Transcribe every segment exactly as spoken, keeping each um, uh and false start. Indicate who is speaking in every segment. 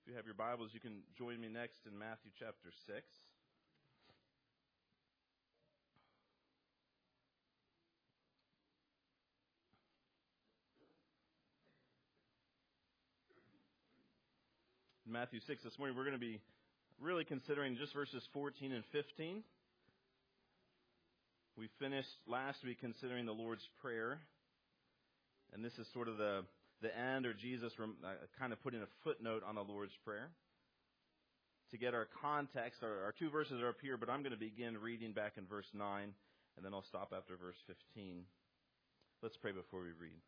Speaker 1: you have your Bibles, you can join me next in Matthew chapter six. In Matthew six this morning, we're going to be really considering just verses fourteen and fifteen. We finished last week considering the Lord's Prayer, and this is sort of the, the end, or Jesus rem, uh, kind of putting a footnote on the Lord's Prayer. To get our context, our, our two verses are up here, but I'm going to begin reading back in verse nine, and then I'll stop after verse fifteen. Let's pray before we read.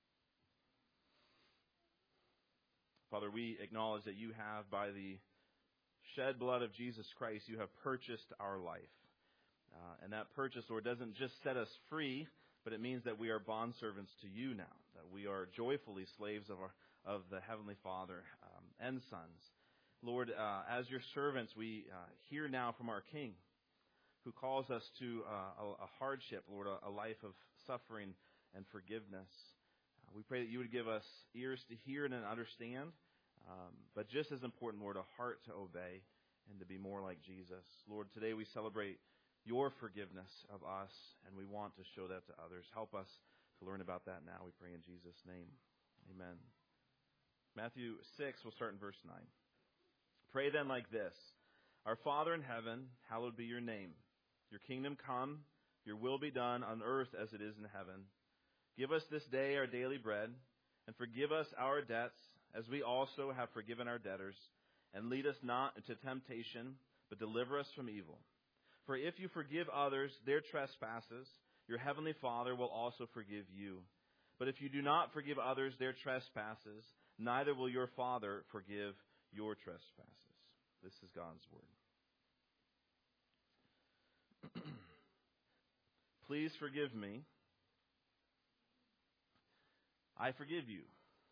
Speaker 1: Father, we acknowledge that you have, by the shed blood of Jesus Christ, you have purchased our life. Uh, and that purchase, Lord, doesn't just set us free, but it means that we are bondservants to you now, that we are joyfully slaves of our, of the Heavenly Father um, and sons. Lord, uh, as your servants, we uh, hear now from our King, who calls us to uh, a, a hardship, Lord, a, a life of suffering and forgiveness. Uh, we pray that you would give us ears to hear and understand, um, but just as important, Lord, a heart to obey and to be more like Jesus. Lord, today we celebrate your forgiveness of us, and we want to show that to others. Help us to learn about that now, we pray in Jesus' name. Amen. Matthew six, we'll start in verse nine. Pray then like this: Our Father in heaven, hallowed be your name. Your kingdom come, your will be done on earth as it is in heaven. Give us this day our daily bread, and forgive us our debts as we also have forgiven our debtors. And lead us not into temptation, but deliver us from evil. For if you forgive others their trespasses, your heavenly Father will also forgive you. But if you do not forgive others their trespasses, neither will your Father forgive your trespasses. This is God's word. Please forgive me. I forgive you.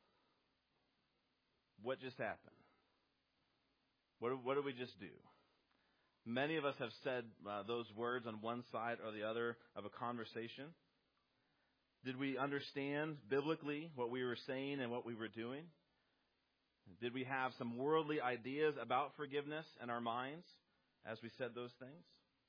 Speaker 1: What just happened? What, what did we just do? Many of us have said uh, those words on one side or the other of a conversation. Did we understand biblically what we were saying and what we were doing? Did we have some worldly ideas about forgiveness in our minds as we said those things?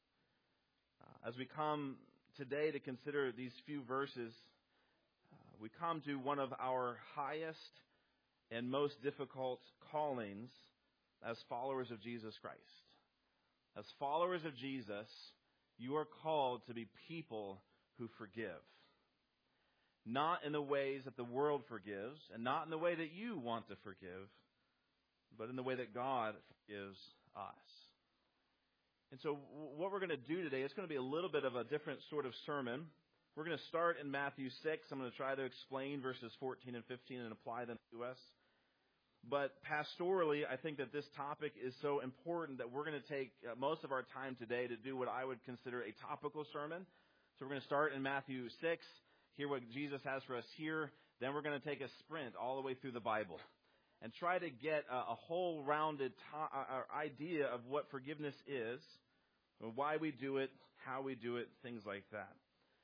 Speaker 1: Uh, as we come today to consider these few verses, uh, we come to one of our highest and most difficult callings as followers of Jesus Christ. As followers of Jesus, you are called to be people who forgive. Not in the ways that the world forgives, and not in the way that you want to forgive, but in the way that God forgives us. And so what we're going to do today, it's going to be a little bit of a different sort of sermon. We're going to start in Matthew six. I'm going to try to explain verses fourteen and fifteen and apply them to us. But pastorally, I think that this topic is so important that we're going to take uh, most of our time today to do what I would consider a topical sermon. So we're going to start in Matthew six, hear what Jesus has for us here. Then we're going to take a sprint all the way through the Bible and try to get a, a whole rounded to- uh, idea of what forgiveness is, why we do it, how we do it, things like that.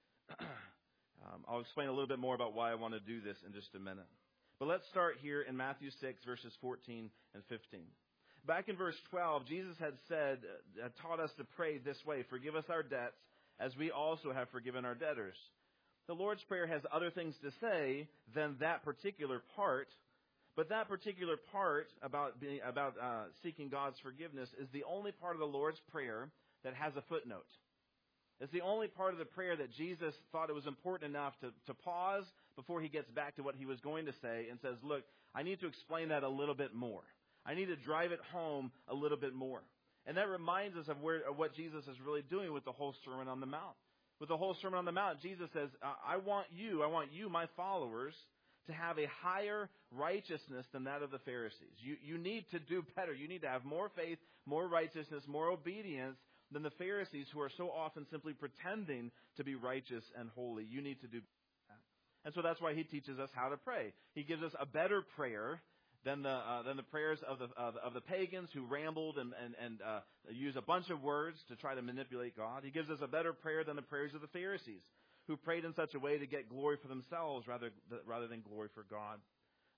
Speaker 1: um, I'll explain a little bit more about why I want to do this in just a minute. But let's start here in Matthew six, verses fourteen and fifteen. Back in verse twelve, Jesus had said, uh, taught us to pray this way: forgive us our debts as we also have forgiven our debtors. The Lord's Prayer has other things to say than that particular part, but that particular part about being, about uh, seeking God's forgiveness is the only part of the Lord's Prayer that has a footnote. It's the only part of the prayer that Jesus thought it was important enough to, to pause before he gets back to what he was going to say and says, look, I need to explain that a little bit more. I need to drive it home a little bit more. And that reminds us of, where, of what Jesus is really doing with the whole Sermon on the Mount. With the whole Sermon on the Mount, Jesus says, I want you, I want you, my followers, to have a higher righteousness than that of the Pharisees. You, you need to do better. You need to have more faith, more righteousness, more obedience than the Pharisees, who are so often simply pretending to be righteous and holy. You need to do that. And so that's why he teaches us how to pray. He gives us a better prayer than the uh, than the prayers of the of, of the pagans who rambled and and, and uh, used a bunch of words to try to manipulate God. He gives us a better prayer than the prayers of the Pharisees, who prayed in such a way to get glory for themselves rather rather than glory for God.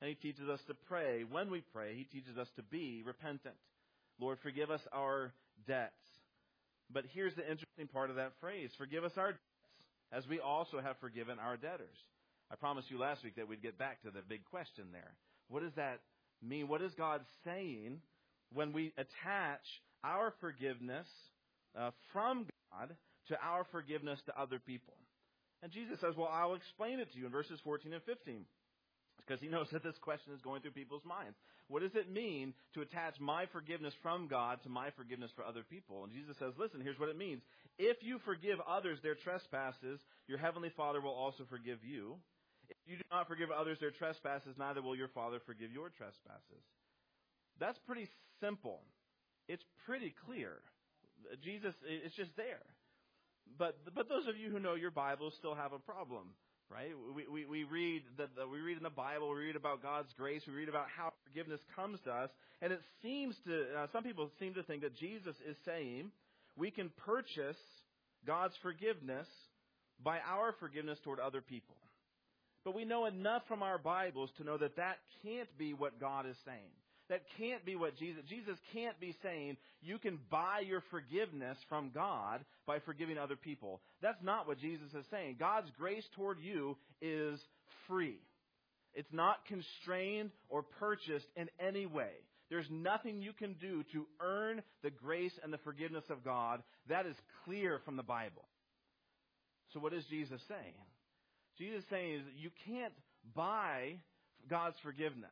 Speaker 1: And he teaches us to pray. When we pray, he teaches us to be repentant. Lord, forgive us our debts. But here's the interesting part of that phrase. Forgive us our debts, as we also have forgiven our debtors. I promised you last week that we'd get back to the big question there. What does that mean? What is God saying when we attach our forgiveness uh, from God to our forgiveness to other people? And Jesus says, well, I'll explain it to you in verses fourteen and fifteen. Because he knows that this question is going through people's minds. What does it mean to attach my forgiveness from God to my forgiveness for other people? And Jesus says, listen, here's what it means. If you forgive others their trespasses, your heavenly Father will also forgive you. If you do not forgive others their trespasses, neither will your Father forgive your trespasses. That's pretty simple. It's pretty clear. Jesus, it's just there. But but those of you who know your Bible still have a problem. Right? We, we, we read that we read in the Bible, we read about God's grace, we read about how forgiveness comes to us, and it seems to, uh, some people seem to think that Jesus is saying we can purchase God's forgiveness by our forgiveness toward other people. But we know enough from our Bibles to know that that can't be what God is saying. That can't be what Jesus, Jesus can't be saying you can buy your forgiveness from God by forgiving other people. That's not what Jesus is saying. God's grace toward you is free. It's not constrained or purchased in any way. There's nothing you can do to earn the grace and the forgiveness of God. That is clear from the Bible. So what is Jesus saying? Jesus is saying is that you can't buy God's forgiveness.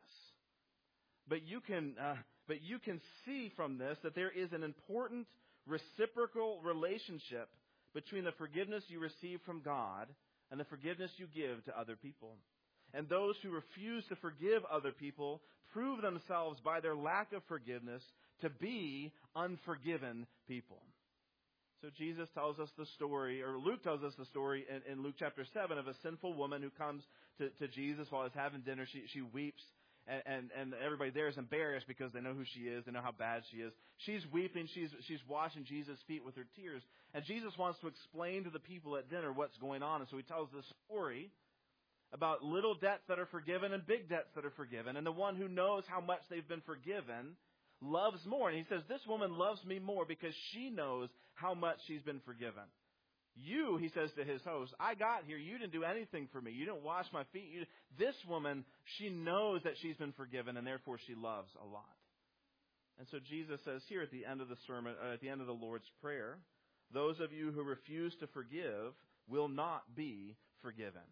Speaker 1: But you can, uh, but you can see from this that there is an important reciprocal relationship between the forgiveness you receive from God and the forgiveness you give to other people. And those who refuse to forgive other people prove themselves by their lack of forgiveness to be unforgiven people. So Jesus tells us the story, or Luke tells us the story in, in Luke chapter seven of a sinful woman who comes to, to Jesus while he's having dinner. She, she weeps. And, and, and everybody there is embarrassed because they know who she is. They know how bad she is. She's weeping. She's, she's washing Jesus' feet with her tears. And Jesus wants to explain to the people at dinner what's going on. And so he tells this story about little debts that are forgiven and big debts that are forgiven. And the one who knows how much they've been forgiven loves more. And he says, this woman loves me more because she knows how much she's been forgiven. You, he says to his host, I got here. You didn't do anything for me. You didn't wash my feet. You, this woman, she knows that she's been forgiven, and therefore she loves a lot. And so Jesus says here at the end of the sermon, uh, at the end of the Lord's Prayer, those of you who refuse to forgive will not be forgiven.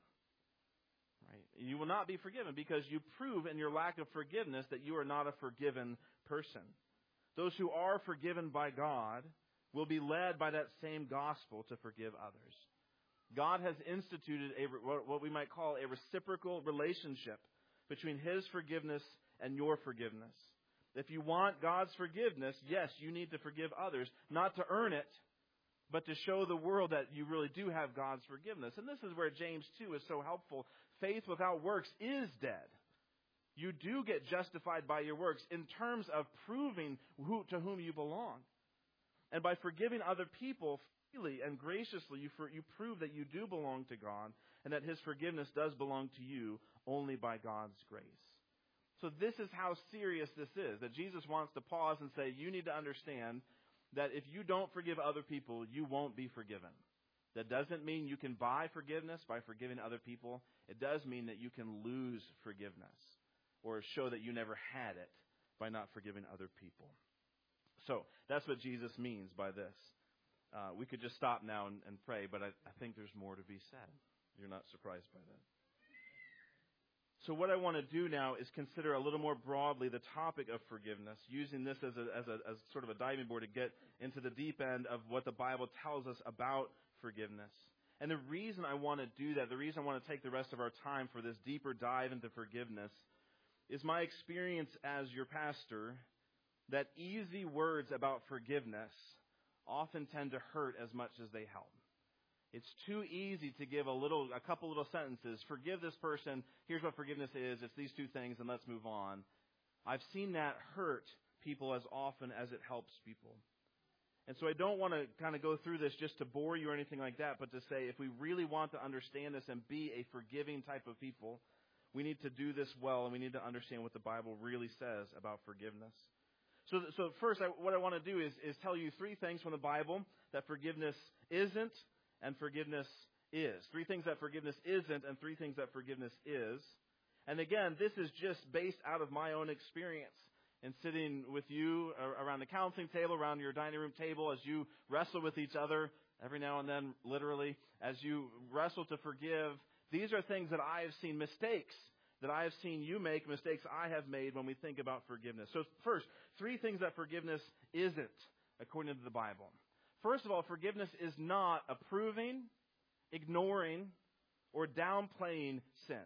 Speaker 1: Right? You will not be forgiven because you prove in your lack of forgiveness that you are not a forgiven person. Those who are forgiven by God will be led by that same gospel to forgive others. God has instituted a, what we might call a reciprocal relationship between His forgiveness and your forgiveness. If you want God's forgiveness, yes, you need to forgive others, not to earn it, but to show the world that you really do have God's forgiveness. And this is where James two is so helpful. Faith without works is dead. You do get justified by your works in terms of proving who, to whom you belong. And by forgiving other people freely and graciously, you, for, you prove that you do belong to God and that His forgiveness does belong to you only by God's grace. So this is how serious this is, that Jesus wants to pause and say, you need to understand that if you don't forgive other people, you won't be forgiven. That doesn't mean you can buy forgiveness by forgiving other people. It does mean that you can lose forgiveness or show that you never had it by not forgiving other people. So that's what Jesus means by this. Uh, we could just stop now and, and pray, but I, I think there's more to be said. You're not surprised by that. So what I want to do now is consider a little more broadly the topic of forgiveness, using this as a, as a as sort of a diving board to get into the deep end of what the Bible tells us about forgiveness. And the reason I want to do that, the reason I want to take the rest of our time for this deeper dive into forgiveness, is my experience as your pastor that easy words about forgiveness often tend to hurt as much as they help. It's too easy to give a little, a couple little sentences. Forgive this person. Here's what forgiveness is. It's these two things, and let's move on. I've seen that hurt people as often as it helps people. And so I don't want to kind of go through this just to bore you or anything like that, but to say if we really want to understand this and be a forgiving type of people, we need to do this well, and we need to understand what the Bible really says about forgiveness. So, so first, I, what I want to do is, is tell you three things from the Bible that forgiveness isn't and forgiveness is. Three things that forgiveness isn't and three things that forgiveness is. And again, this is just based out of my own experience in sitting with you around the counseling table, around your dining room table, as you wrestle with each other every now and then, literally, as you wrestle to forgive. These are things that I have seen mistakes, that I have seen you make, mistakes I have made when we think about forgiveness. So first, three things that forgiveness isn't, according to the Bible. First of all, forgiveness is not approving, ignoring, or downplaying sin.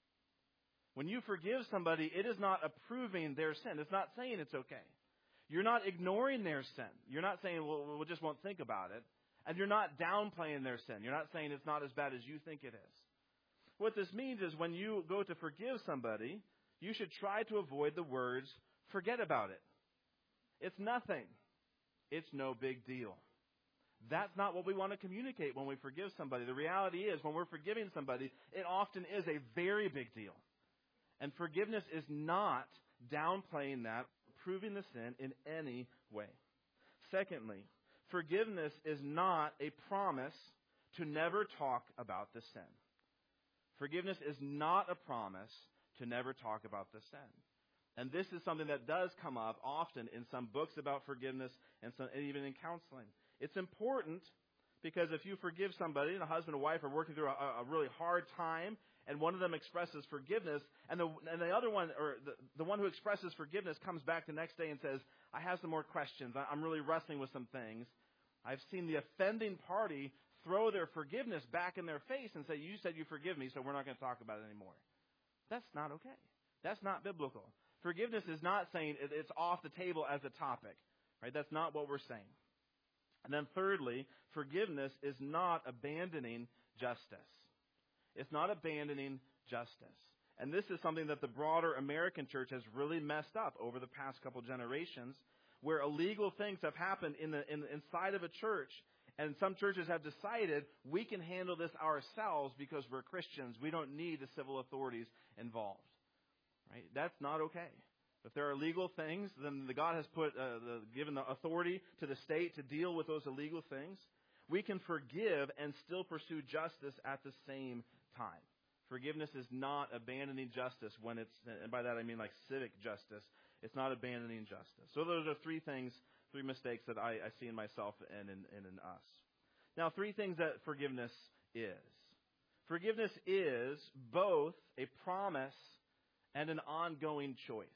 Speaker 1: When you forgive somebody, it is not approving their sin. It's not saying it's okay. You're not ignoring their sin. You're not saying, well, we just won't think about it. And you're not downplaying their sin. You're not saying it's not as bad as you think it is. What this means is when you go to forgive somebody, you should try to avoid the words, forget about it. It's nothing. It's no big deal. That's not what we want to communicate when we forgive somebody. The reality is when we're forgiving somebody, it often is a very big deal. And forgiveness is not downplaying that, proving the sin in any way. Secondly, forgiveness is not a promise to never talk about the sin. Forgiveness is not a promise to never talk about the sin. And this is something that does come up often in some books about forgiveness and, some, and even in counseling. It's important because if you forgive somebody, and a husband and wife are working through a, a really hard time, and one of them expresses forgiveness, and the and the other one, or the, the one who expresses forgiveness comes back the next day and says, I have some more questions. I'm really wrestling with some things. I've seen the offending party throw their forgiveness back in their face and say, you said you forgive me, so we're not going to talk about it anymore. That's not okay. That's not biblical. Forgiveness is not saying it's off the table as a topic. Right? That's not what we're saying. And then thirdly, forgiveness is not abandoning justice. It's not abandoning justice. And this is something that the broader American church has really messed up over the past couple generations, where illegal things have happened in the in, inside of a church. And some churches have decided we can handle this ourselves because we're Christians. We don't need the civil authorities involved. Right? That's not okay. If there are legal things, then the God has put uh, the, given the authority to the state to deal with those illegal things. We can forgive and still pursue justice at the same time. Forgiveness is not abandoning justice when it's, and by that I mean like civic justice. It's not abandoning justice. So those are three things, three mistakes that I, I see in myself and in, and in us. Now, three things that forgiveness is. Forgiveness is both a promise and an ongoing choice.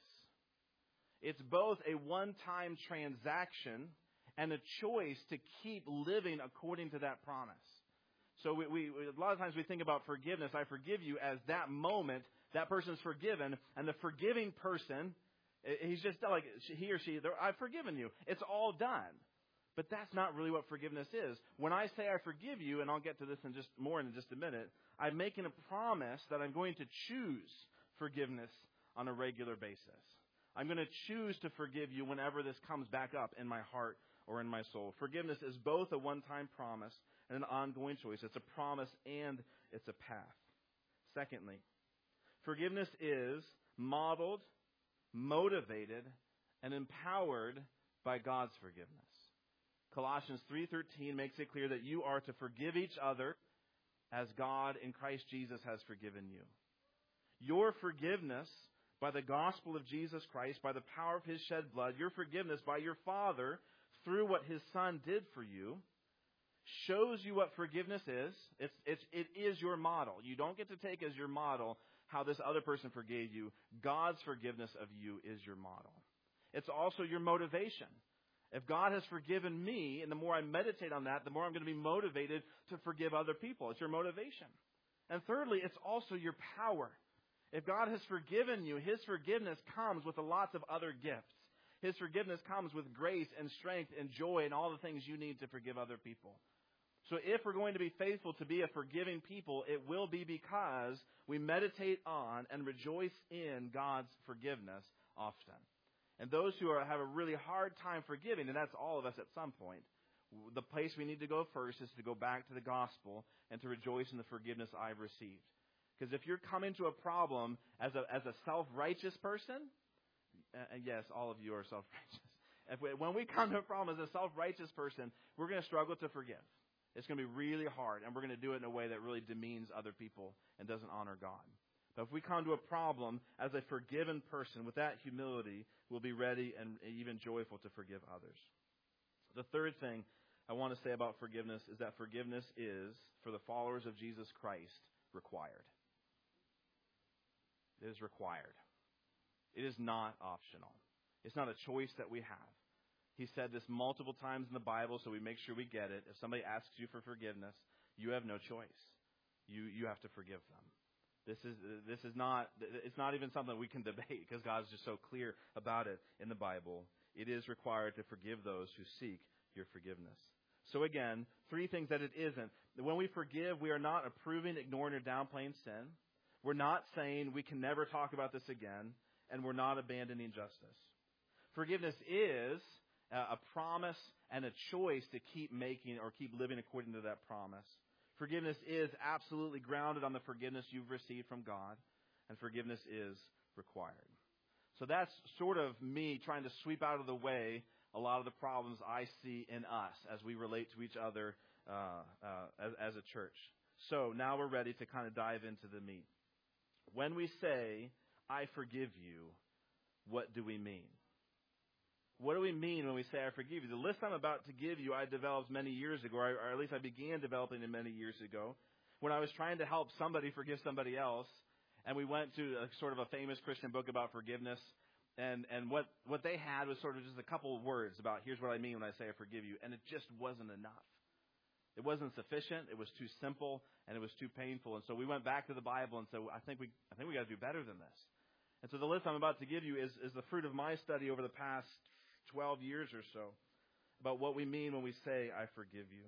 Speaker 1: It's both a one-time transaction and a choice to keep living according to that promise. So we, we a lot of times we think about forgiveness. I forgive you as that moment, that person's forgiven, and the forgiving person, he's just like, he or she, I've forgiven you. It's all done. But that's not really what forgiveness is. When I say I forgive you, and I'll get to this in just more in just a minute, I'm making a promise that I'm going to choose forgiveness on a regular basis. I'm going to choose to forgive you whenever this comes back up in my heart or in my soul. Forgiveness is both a one-time promise and an ongoing choice. It's a promise and it's a path. Secondly, forgiveness is modeled, motivated, and empowered by God's forgiveness. Colossians three thirteen makes it clear that you are to forgive each other as God in Christ Jesus has forgiven you. Your forgiveness by the gospel of Jesus Christ, by the power of His shed blood, your forgiveness by your Father through what His Son did for you, shows you what forgiveness is. It's, it's, it is your model. You don't get to take as your model how this other person forgave you. God's forgiveness of you is your model. It's also your motivation. If God has forgiven me, and the more I meditate on that, the more I'm going to be motivated to forgive other people. It's your motivation. And thirdly, it's also your power. If God has forgiven you, His forgiveness comes with lots of other gifts. His forgiveness comes with grace and strength and joy and all the things you need to forgive other people. So if we're going to be faithful to be a forgiving people, it will be because we meditate on and rejoice in God's forgiveness often. And those who are, have a really hard time forgiving, and that's all of us at some point, the place we need to go first is to go back to the gospel and to rejoice in the forgiveness I've received. Because if you're coming to a problem as a as a self-righteous person, and yes, all of you are self-righteous. If we, when we come to a problem as a self-righteous person, we're going to struggle to forgive. It's going to be really hard, and we're going to do it in a way that really demeans other people and doesn't honor God. But if we come to a problem as a forgiven person, with that humility, we'll be ready and even joyful to forgive others. The third thing I want to say about forgiveness is that forgiveness is, for the followers of Jesus Christ, required. It is required. It is not optional. It's not a choice that we have. He said this multiple times in the Bible, so we make sure we get it. If somebody asks you for forgiveness, you have no choice. You you have to forgive them. This is this is not it's not even something we can debate because God's just so clear about it in the Bible. It is required to forgive those who seek your forgiveness. So again, three things that it isn't. When we forgive, we are not approving, ignoring, or downplaying sin. We're not saying we can never talk about this again, and we're not abandoning justice. Forgiveness is a promise and a choice to keep making or keep living according to that promise. Forgiveness is absolutely grounded on the forgiveness you've received from God, and forgiveness is required. So that's sort of me trying to sweep out of the way a lot of the problems I see in us as we relate to each other uh, uh, as, as a church. So now we're ready to kind of dive into the meat. When we say, I forgive you, what do we mean? What do we mean when we say, I forgive you? The list I'm about to give you, I developed many years ago, or at least I began developing it many years ago, when I was trying to help somebody forgive somebody else, and we went to a, sort of a famous Christian book about forgiveness, and, and what, what they had was sort of just a couple of words about, here's what I mean when I say I forgive you, and it just wasn't enough. It wasn't sufficient, it was too simple, and it was too painful, and so we went back to the Bible and said, I think we I think we got to do better than this. And so the list I'm about to give you is, is the fruit of my study over the past twelve years or so about what we mean when we say, I forgive you.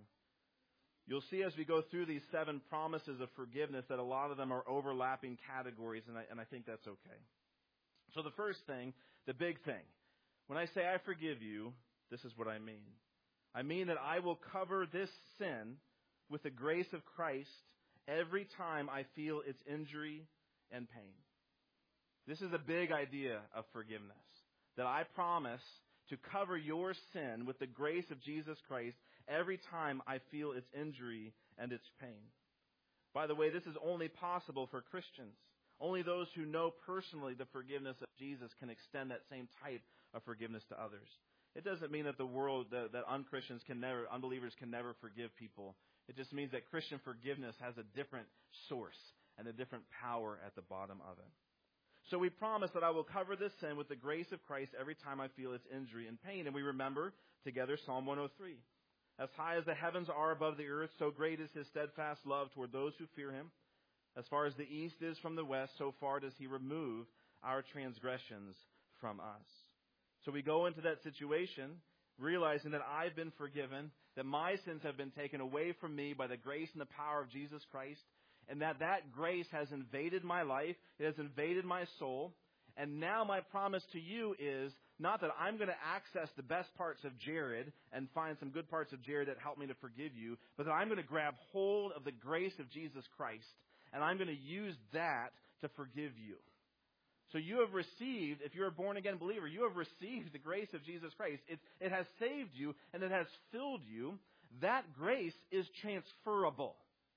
Speaker 1: You'll see as we go through these seven promises of forgiveness that a lot of them are overlapping categories, and I, and I think that's okay. So the first thing, the big thing, when I say I forgive you, this is what I mean. I mean that I will cover this sin with the grace of Christ every time I feel its injury and pain. This is a big idea of forgiveness, that I promise to cover your sin with the grace of Jesus Christ every time I feel its injury and its pain. By the way, this is only possible for Christians. Only those who know personally the forgiveness of Jesus can extend that same type of forgiveness to others. It doesn't mean that the world, that, that unchristians can never, unbelievers can never forgive people. It just means that Christian forgiveness has a different source and a different power at the bottom of it. So we promise that I will cover this sin with the grace of Christ every time I feel its injury and pain. And we remember together Psalm one oh three. As high as the heavens are above the earth, so great is his steadfast love toward those who fear him. As far as the east is from the west, so far does he remove our transgressions from us. So we go into that situation realizing that I've been forgiven, that my sins have been taken away from me by the grace and the power of Jesus Christ, and that that grace has invaded my life, it has invaded my soul, and now my promise to you is not that I'm going to access the best parts of Jared and find some good parts of Jared that help me to forgive you, but that I'm going to grab hold of the grace of Jesus Christ, and I'm going to use that to forgive you. So you have received, if you're a born-again believer, you have received the grace of Jesus Christ. It, it has saved you, and it has filled you. That grace is transferable.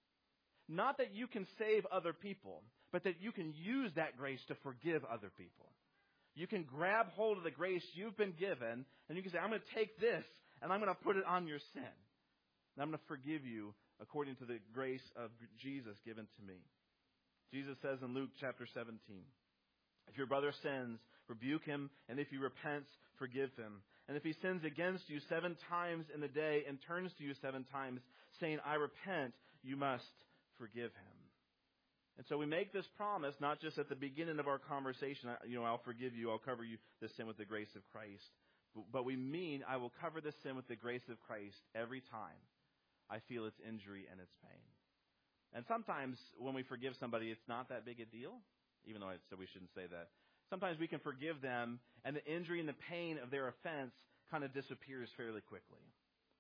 Speaker 1: Not that you can save other people, but that you can use that grace to forgive other people. You can grab hold of the grace you've been given, and you can say, I'm going to take this, and I'm going to put it on your sin. And I'm going to forgive you according to the grace of Jesus given to me. Jesus says in Luke chapter seventeen, if your brother sins, rebuke him, and if he repents, forgive him. And if he sins against you seven times in the day and turns to you seven times, saying, I repent, you must forgive him. And so we make this promise not just at the beginning of our conversation, you know, I'll forgive you, I'll cover you the sin with the grace of Christ. But we mean I will cover the sin with the grace of Christ every time I feel its injury and its pain. And sometimes when we forgive somebody, it's not that big a deal. Even though I said we shouldn't say that. Sometimes we can forgive them, and the injury and the pain of their offense kind of disappears fairly quickly.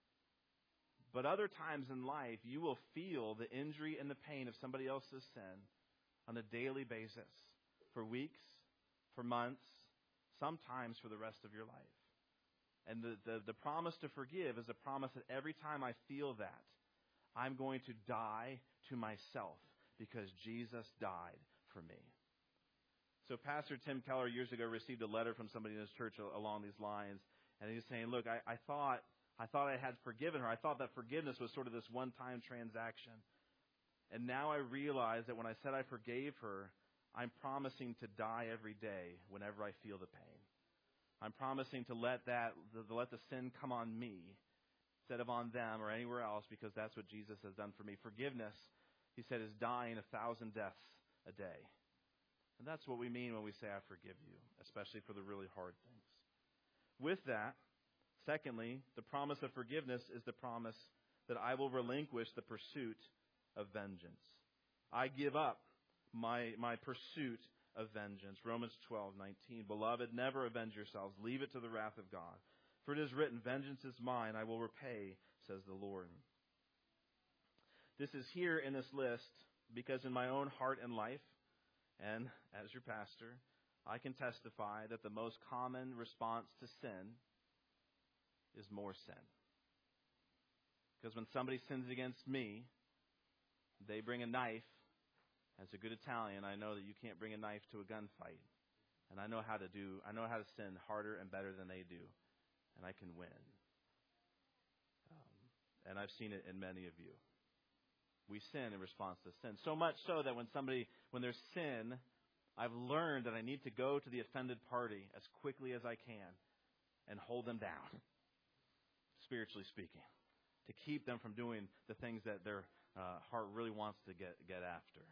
Speaker 1: But other times in life, you will feel the injury and the pain of somebody else's sin on a daily basis, for weeks, for months, sometimes for the rest of your life. And the, the, the promise to forgive is a promise that every time I feel that, I'm going to die to myself because Jesus died for me. So Pastor Tim Keller years ago received a letter from somebody in his church along these lines, and he was saying, look, I, I thought I thought I had forgiven her. I thought that forgiveness was sort of this one-time transaction. And now I realize that when I said I forgave her, I'm promising to die every day whenever I feel the pain. I'm promising to let that to let the sin come on me instead of on them or anywhere else, because that's what Jesus has done for me. Forgiveness, he said, is dying a thousand deaths a day. And that's what we mean when we say, I forgive you, especially for the really hard things. With that, secondly, the promise of forgiveness is the promise that I will relinquish the pursuit of vengeance. I give up my my pursuit of vengeance. Romans twelve nineteen. Beloved, never avenge yourselves. Leave it to the wrath of God. For it is written, vengeance is mine, I will repay, says the Lord. This is here in this list because in my own heart and life, and as your pastor, I can testify that the most common response to sin is more sin. Because when somebody sins against me, they bring a knife. As a good Italian, I know that you can't bring a knife to a gunfight. And I know how to do, I know how to sin harder and better than they do. And I can win. Um, and I've seen it in many of you. We sin in response to sin. So much so that when somebody, when there's sin, I've learned that I need to go to the offended party as quickly as I can and hold them down, spiritually speaking, to keep them from doing the things that their uh, heart really wants to get, get after.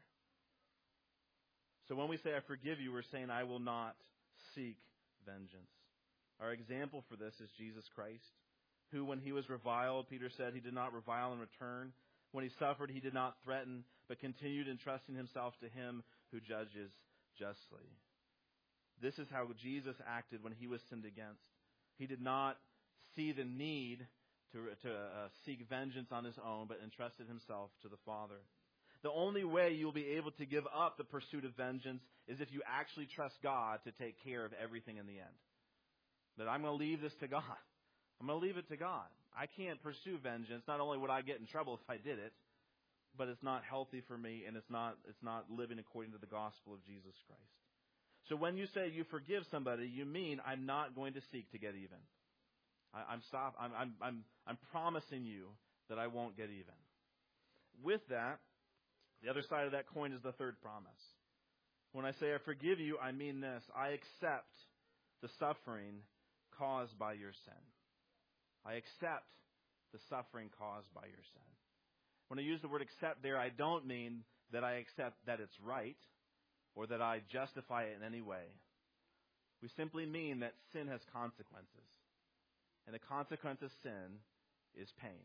Speaker 1: So when we say, I forgive you, we're saying, I will not seek vengeance. Our example for this is Jesus Christ, who, when he was reviled, Peter said, he did not revile in return. When he suffered, he did not threaten, but continued entrusting himself to him who judges justly. This is how Jesus acted when he was sinned against. He did not see the need to, to uh, seek vengeance on his own, but entrusted himself to the Father. The only way you'll be able to give up the pursuit of vengeance is if you actually trust God to take care of everything in the end. That I'm going to leave this to God. I'm going to leave it to God. I can't pursue vengeance. Not only would I get in trouble if I did it, but it's not healthy for me, and it's not it's not living according to the gospel of Jesus Christ. So when you say you forgive somebody, you mean I'm not going to seek to get even. I, I'm stop. I'm I'm I'm I'm promising you that I won't get even. With that, the other side of that coin is the third promise. When I say I forgive you, I mean this. I accept the suffering caused by your sin. I accept the suffering caused by your sin. When I use the word accept there, I don't mean that I accept that it's right or that I justify it in any way. We simply mean that sin has consequences. And the consequence of sin is pain.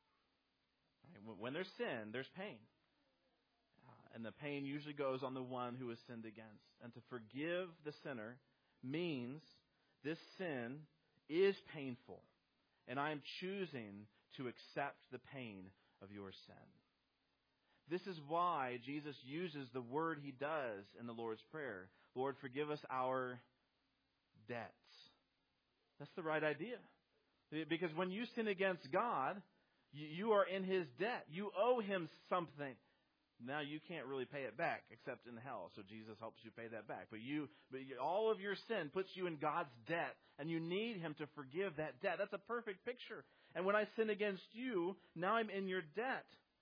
Speaker 1: When there's sin, there's pain. And the pain usually goes on the one who is sinned against. And to forgive the sinner means this sin is painful. And I am choosing to accept the pain of your sin. This is why Jesus uses the word he does in the Lord's Prayer. Lord, forgive us our debts. That's the right idea. Because when you sin against God, you are in his debt. You owe him something. Now you can't really pay it back except in hell, so Jesus helps you pay that back. But you, but you, all of your sin puts you in God's debt, and you need him to forgive that debt. That's a perfect picture. And when I sin against you, now I'm in your debt.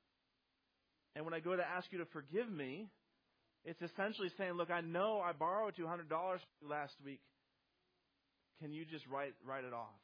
Speaker 1: And when I go to ask you to forgive me, it's essentially saying, look, I know I borrowed two hundred dollars from you last week. Can you just write write it off?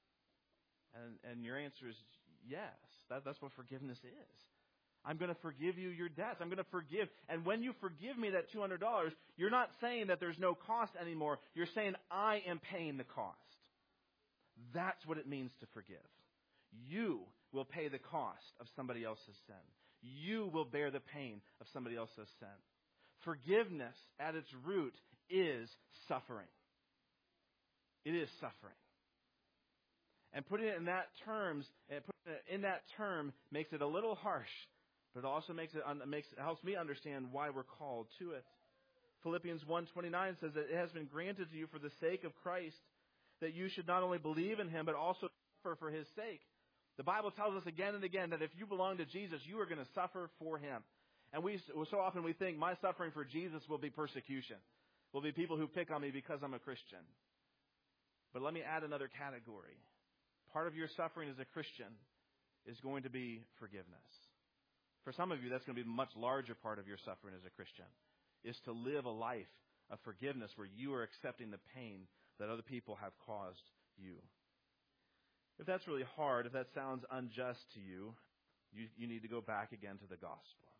Speaker 1: And and your answer is yes. That, that's what forgiveness is. I'm going to forgive you your debts. I'm going to forgive. And when you forgive me that two hundred dollars, you're not saying that there's no cost anymore. You're saying I am paying the cost. That's what it means to forgive. You will pay the cost of somebody else's sin. You will bear the pain of somebody else's sin. Forgiveness at its root is suffering. It is suffering. And putting it in that terms, putting it in that term makes it a little harsh. but it also makes it, makes, it helps me understand why we're called to it. Philippians one twenty-nine says that it has been granted to you for the sake of Christ that you should not only believe in him, but also suffer for his sake. The Bible tells us again and again that if you belong to Jesus, you are going to suffer for him. And we so often we think my suffering for Jesus will be persecution. Will be people who pick on me because I'm a Christian. But let me add another category. Part of your suffering as a Christian is going to be forgiveness. For some of you, that's going to be a much larger part of your suffering as a Christian, is to live a life of forgiveness where you are accepting the pain that other people have caused you. If that's really hard, if that sounds unjust to you, you, you need to go back again to the gospel.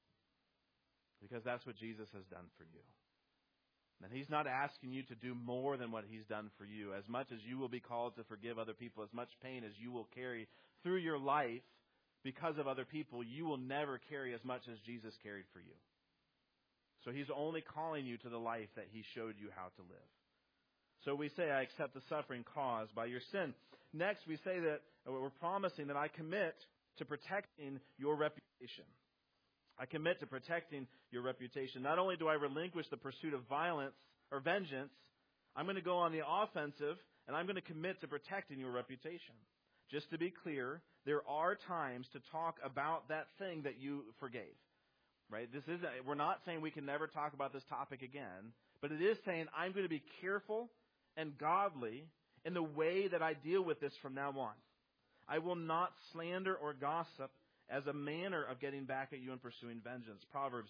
Speaker 1: Because that's what Jesus has done for you. And he's not asking you to do more than what he's done for you. As much as you will be called to forgive other people, as much pain as you will carry through your life because of other people, you will never carry as much as Jesus carried for you. So he's only calling you to the life that he showed you how to live. So we say, I accept the suffering caused by your sin. Next, we say that we're promising that I commit to protecting your reputation. I commit to protecting your reputation. Not only do I relinquish the pursuit of violence or vengeance, I'm going to go on the offensive, and I'm going to commit to protecting your reputation. Just to be clear, there are times to talk about that thing that you forgave. Right? This isn't, we're not saying we can never talk about this topic again, but it is saying I'm going to be careful and godly in the way that I deal with this from now on. I will not slander or gossip as a manner of getting back at you and pursuing vengeance. Proverbs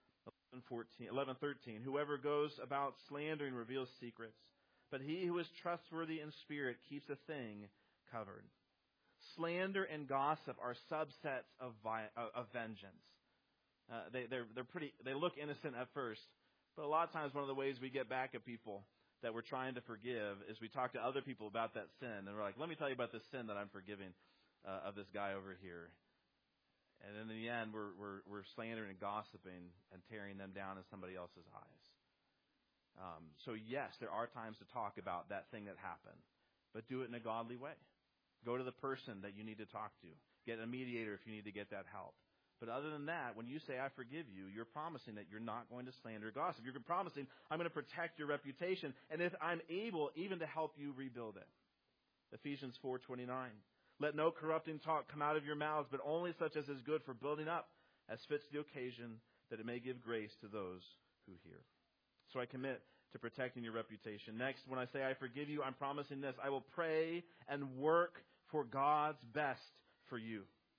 Speaker 1: eleven thirteen. Whoever goes about slandering reveals secrets, but he who is trustworthy in spirit keeps a thing covered. Slander and gossip are subsets of, vi- of vengeance. Uh, they, they're, they're pretty, they look innocent at first, but a lot of times one of the ways we get back at people that we're trying to forgive is we talk to other people about that sin, and we're like, let me tell you about this sin that I'm forgiving uh, of this guy over here. And in the end, we're, we're, we're slandering and gossiping and tearing them down in somebody else's eyes. Um, so yes, there are times to talk about that thing that happened, but do it in a godly way. Go to the person that you need to talk to. Get a mediator if you need to get that help. But other than that, when you say, I forgive you, you're promising that you're not going to slander or gossip. You're promising, I'm going to protect your reputation, and if I'm able, even to help you rebuild it. Ephesians four twenty-nine. Let no corrupting talk come out of your mouths, but only such as is good for building up, as fits the occasion, that it may give grace to those who hear. So I commit to protecting your reputation. Next, when I say I forgive you, I'm promising this. I will pray and work for God's best for you.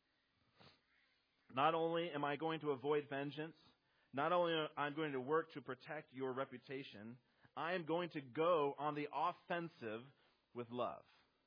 Speaker 1: Not only am I going to avoid vengeance, not only am I going to work to protect your reputation, I am going to go on the offensive with love.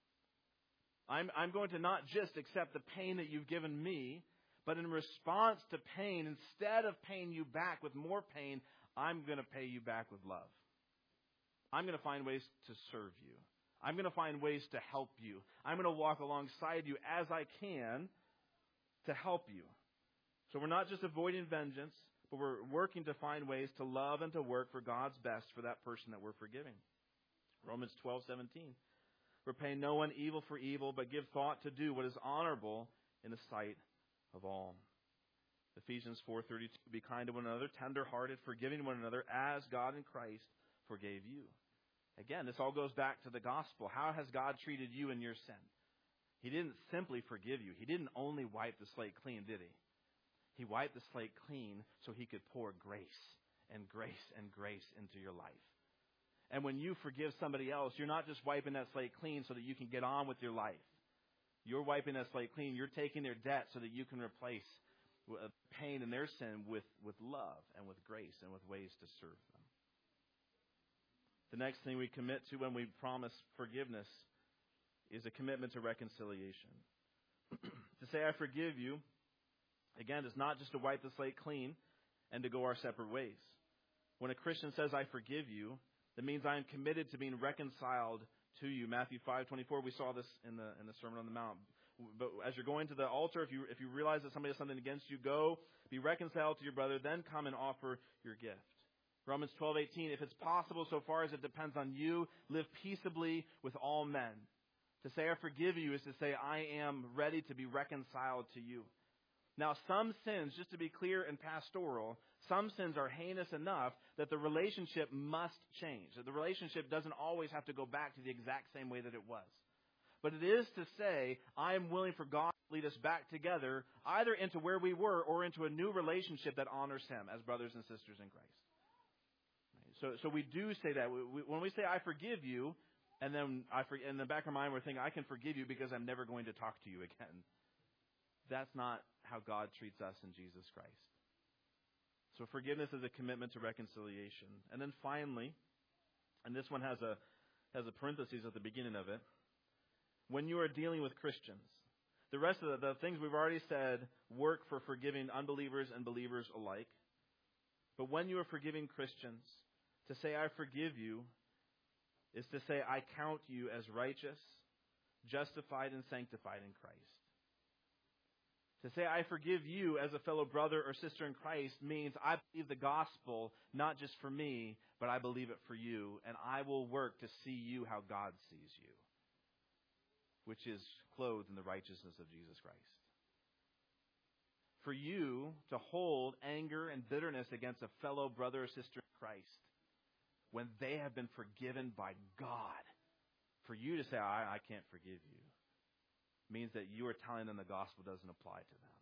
Speaker 1: I'm, I'm going to not just accept the pain that you've given me, but in response to pain, instead of paying you back with more pain, I'm going to pay you back with love. I'm going to find ways to serve you. I'm going to find ways to help you. I'm going to walk alongside you as I can to help you. So we're not just avoiding vengeance, but we're working to find ways to love and to work for God's best for that person that we're forgiving. Romans twelve seventeen. Repay no one evil for evil, but give thought to do what is honorable in the sight of all. Ephesians four thirty-two. Be kind to one another, tender-hearted, forgiving one another, as God in Christ forgave you. Again, this all goes back to the gospel. How has God treated you in your sin? He didn't simply forgive you. He didn't only wipe the slate clean, did he? He wiped the slate clean so he could pour grace and grace and grace into your life. And when you forgive somebody else, you're not just wiping that slate clean so that you can get on with your life. You're wiping that slate clean. You're taking their debt so that you can replace pain in their sin with, with love and with grace and with ways to serve them. The next thing we commit to when we promise forgiveness is a commitment to reconciliation. To say, I forgive you, again, is not just to wipe the slate clean and to go our separate ways. When a Christian says, I forgive you, that means I am committed to being reconciled to you. Matthew five twenty-four, we saw this in the in the Sermon on the Mount. But as you're going to the altar, if you if you realize that somebody has something against you, go, be reconciled to your brother, then come and offer your gift. Romans twelve eighteen, if it's possible, so far as it depends on you, live peaceably with all men. To say I forgive you is to say I am ready to be reconciled to you. Now, some sins, just to be clear and pastoral, some sins are heinous enough that the relationship must change. That the relationship doesn't always have to go back to the exact same way that it was. But it is to say, I am willing for God to lead us back together, either into where we were or into a new relationship that honors Him as brothers and sisters in Christ. So, so we do say that. We, we, when we say, I forgive you, and then I for, in the back of our mind we're thinking, I can forgive you because I'm never going to talk to you again. That's not how God treats us in Jesus Christ. So forgiveness is a commitment to reconciliation. And then finally, and this one has a has a parenthesis at the beginning of it, when you are dealing with Christians. The rest of the, the things we've already said work for forgiving unbelievers and believers alike. But when you are forgiving Christians, to say I forgive you is to say I count you as righteous, justified, and sanctified in Christ. To say I forgive you as a fellow brother or sister in Christ means I believe the gospel not just for me, but I believe it for you, and I will work to see you how God sees you, which is clothed in the righteousness of Jesus Christ. For you to hold anger and bitterness against a fellow brother or sister in Christ when they have been forgiven by God, for you to say, I, I can't forgive you, means that you are telling them the gospel doesn't apply to them.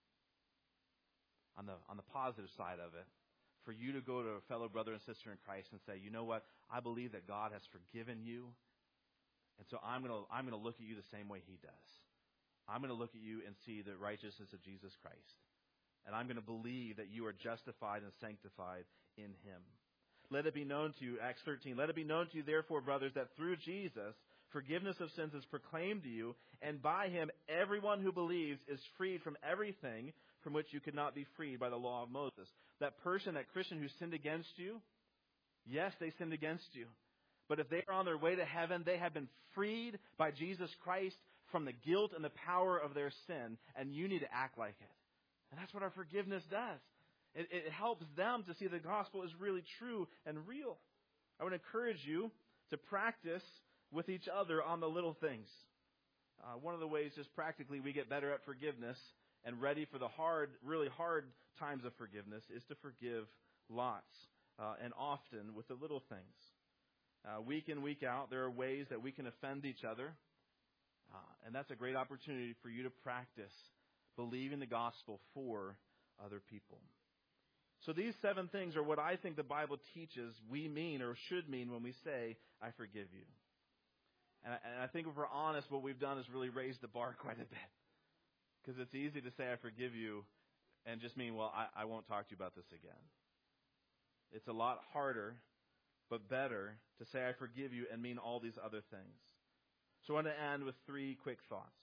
Speaker 1: On the, on the positive side of it, for you to go to a fellow brother and sister in Christ and say, you know what, I believe that God has forgiven you, and so I'm going to I'm going to look at you the same way He does. I'm going to look at you and see the righteousness of Jesus Christ. And I'm going to believe that you are justified and sanctified in Him. Let it be known to you, Acts thirteen, let it be known to you, therefore, brothers, that through Jesus, forgiveness of sins is proclaimed to you, and by Him, everyone who believes is freed from everything from which you could not be freed by the law of Moses. That person, that Christian who sinned against you, yes, they sinned against you. But if they are on their way to heaven, they have been freed by Jesus Christ from the guilt and the power of their sin, and you need to act like it. And that's what our forgiveness does. It, it helps them to see the gospel is really true and real. I would encourage you to practice with each other on the little things. Uh, one of the ways, just practically, we get better at forgiveness and ready for the hard, really hard times of forgiveness is to forgive lots uh, and often with the little things. Uh, week in, week out, there are ways that we can offend each other. Uh, and that's a great opportunity for you to practice believing the gospel for other people. So these seven things are what I think the Bible teaches we mean or should mean when we say, I forgive you. And I, and I think if we're honest, what we've done is really raised the bar quite a bit. Because it's easy to say, I forgive you, and just mean, well, I, I won't talk to you about this again. It's a lot harder, but better to say, I forgive you, and mean all these other things. So I want to end with three quick thoughts.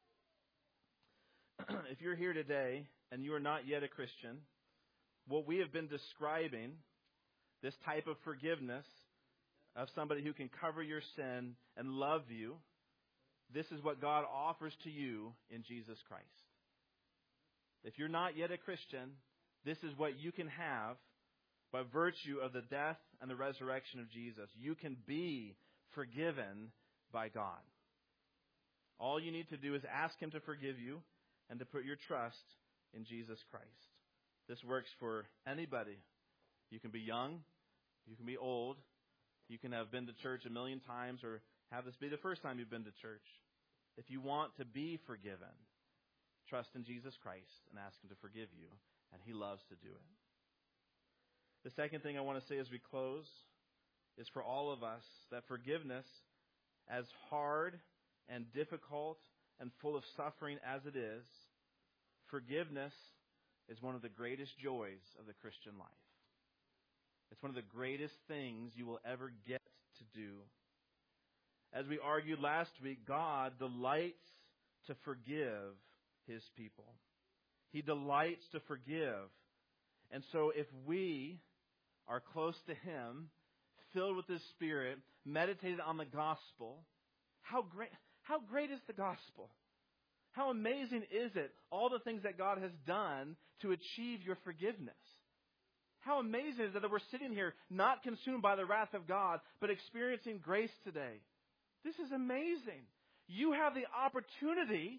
Speaker 1: If you're here today and you are not yet a Christian, what we have been describing, this type of forgiveness of somebody who can cover your sin and love you, this is what God offers to you in Jesus Christ. If you're not yet a Christian, this is what you can have by virtue of the death and the resurrection of Jesus. You can be forgiven by God. All you need to do is ask Him to forgive you and to put your trust in Jesus Christ. This works for anybody. You can be young. You can be old. You can have been to church a million times or have this be the first time you've been to church. If you want to be forgiven, trust in Jesus Christ and ask Him to forgive you, and He loves to do it. The second thing I want to say as we close is for all of us that forgiveness, as hard and difficult and full of suffering as it is, forgiveness is one of the greatest joys of the Christian life. It's one of the greatest things you will ever get to do. As we argued last week, God delights to forgive His people. He delights to forgive. And so if we are close to Him, filled with His Spirit, meditated on the gospel, how great, how great is the gospel? How amazing is it, all the things that God has done to achieve your forgiveness? How amazing is it that we're sitting here not consumed by the wrath of God, but experiencing grace today? This is amazing. You have the opportunity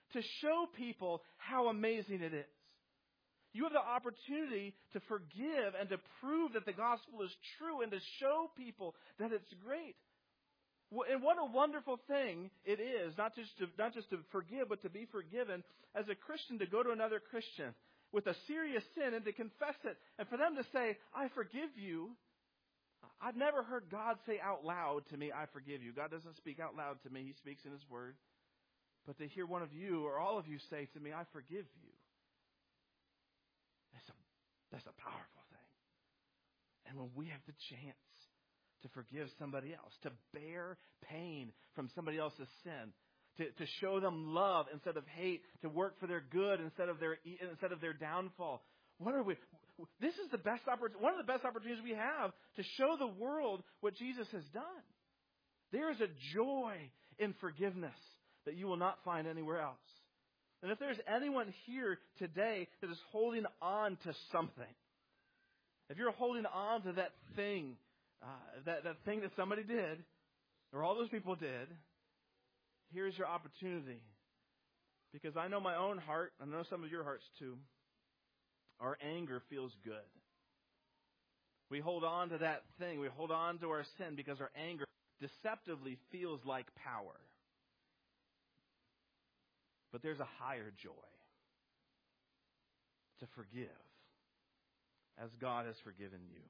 Speaker 1: to show people how amazing it is. You have the opportunity to forgive and to prove that the gospel is true and to show people that it's great. And what a wonderful thing it is, not just to, not just to forgive, but to be forgiven as a Christian, to go to another Christian with a serious sin and to confess it. And for them to say, I forgive you. I've never heard God say out loud to me, I forgive you. God doesn't speak out loud to me. He speaks in His Word. But to hear one of you or all of you say to me, I forgive you. That's a, that's a powerful thing. And when we have the chance to forgive somebody else, to bear pain from somebody else's sin, to, to show them love instead of hate, to work for their good instead of their instead of their downfall. What are we? This is the best opportunity. One of the best opportunities we have to show the world what Jesus has done. There is a joy in forgiveness that you will not find anywhere else. And if there's anyone here today that is holding on to something, if you're holding on to that thing, uh, that, that thing that somebody did, or all those people did, here's your opportunity. Because I know my own heart, I know some of your hearts too. Our anger feels good. We hold on to that thing. We hold on to our sin because our anger deceptively feels like power. But there's a higher joy to forgive as God has forgiven you.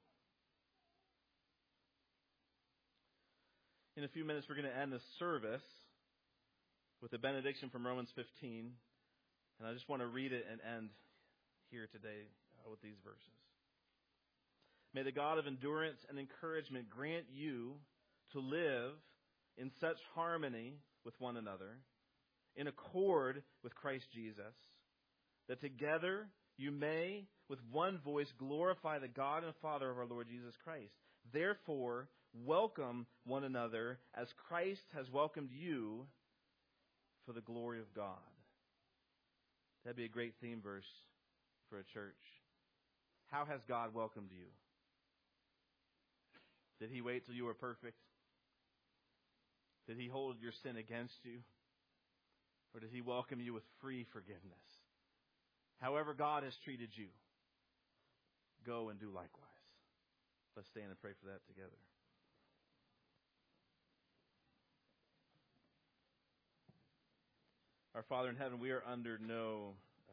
Speaker 1: In a few minutes, we're going to end the service with a benediction from Romans fifteen. And I just want to read it and end here today uh, with these verses. May the God of endurance and encouragement grant you to live in such harmony with one another, in accord with Christ Jesus, that together you may, with one voice, glorify the God and Father of our Lord Jesus Christ. Therefore, welcome one another as Christ has welcomed you for the glory of God. That'd be a great theme verse for a church. How has God welcomed you? Did He wait till you were perfect? Did He hold your sin against you? Or did He welcome you with free forgiveness? However God has treated you, go and do likewise. Let's stand and pray for that together. Our Father in heaven, we are under no... Uh,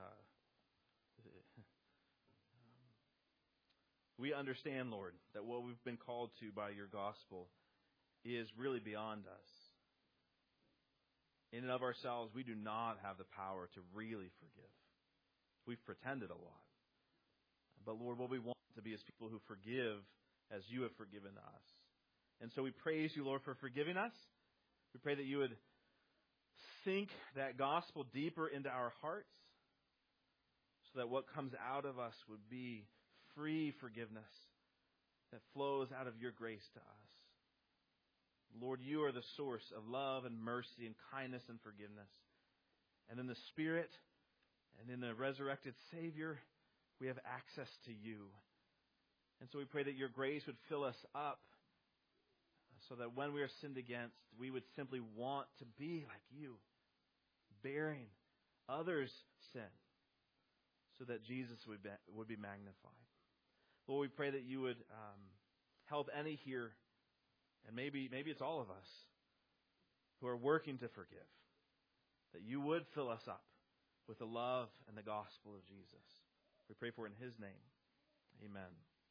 Speaker 1: we understand, Lord, that what we've been called to by your gospel is really beyond us. In and of ourselves, we do not have the power to really forgive. We've pretended a lot. But Lord, what we want to be is people who forgive as you have forgiven us. And so we praise you, Lord, for forgiving us. We pray that you would sink that gospel deeper into our hearts so that what comes out of us would be free forgiveness that flows out of your grace to us. Lord, you are the source of love and mercy and kindness and forgiveness. And in the Spirit and in the resurrected Savior, we have access to you. And so we pray that your grace would fill us up so that when we are sinned against, we would simply want to be like you, bearing others' sin so that Jesus would be, would be magnified. Lord, we pray that you would um, help any here, and maybe maybe it's all of us, who are working to forgive, that you would fill us up with the love and the gospel of Jesus. We pray for it in His name. Amen.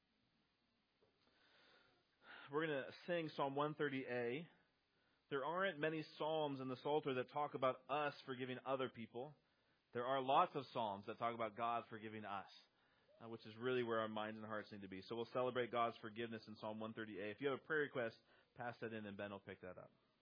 Speaker 1: We're going to sing Psalm one thirty A. There aren't many psalms in the Psalter that talk about us forgiving other people. There are lots of psalms that talk about God forgiving us, uh, which is really where our minds and hearts need to be. So we'll celebrate God's forgiveness in Psalm one thirty A. If you have a prayer request, pass that in and Ben will pick that up.